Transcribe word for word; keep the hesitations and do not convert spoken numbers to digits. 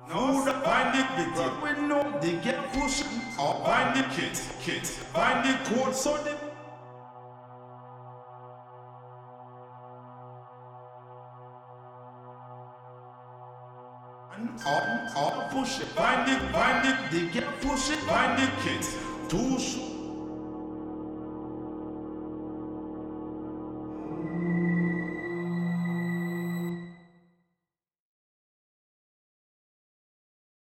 No, the find it with it. We know they get push. Or find the kit, kit. Find the code so the or, or push it. Find it, find it, they get push it. Find the kit. Too soon.